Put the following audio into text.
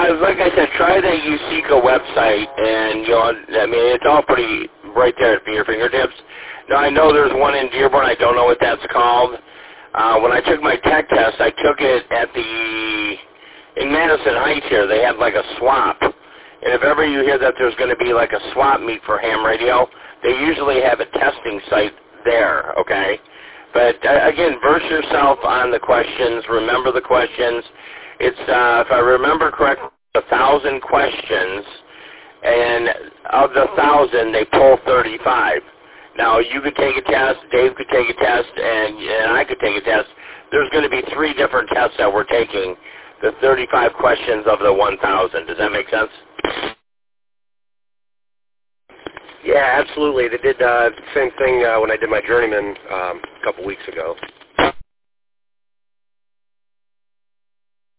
like I said, try the USECA website, and I mean, it's all pretty right there at your fingertips. Now, I know there's one in Dearborn. I don't know what that's called. When I took my tech test, I took it in Madison Heights here. They have like a swap. And if ever you hear that there's going to be like a swap meet for ham radio, they usually have a testing site there, okay? But again, verse yourself on the questions. Remember the questions. It's, if I remember correctly, 1,000 questions, and of the 1,000, they pull 35. Now, you could take a test, Dave could take a test, and I could take a test. There's going to be 3 different tests that we're taking, the 35 questions of the 1,000. Does that make sense? Yeah, absolutely. They did the same thing when I did my journeyman a couple weeks ago.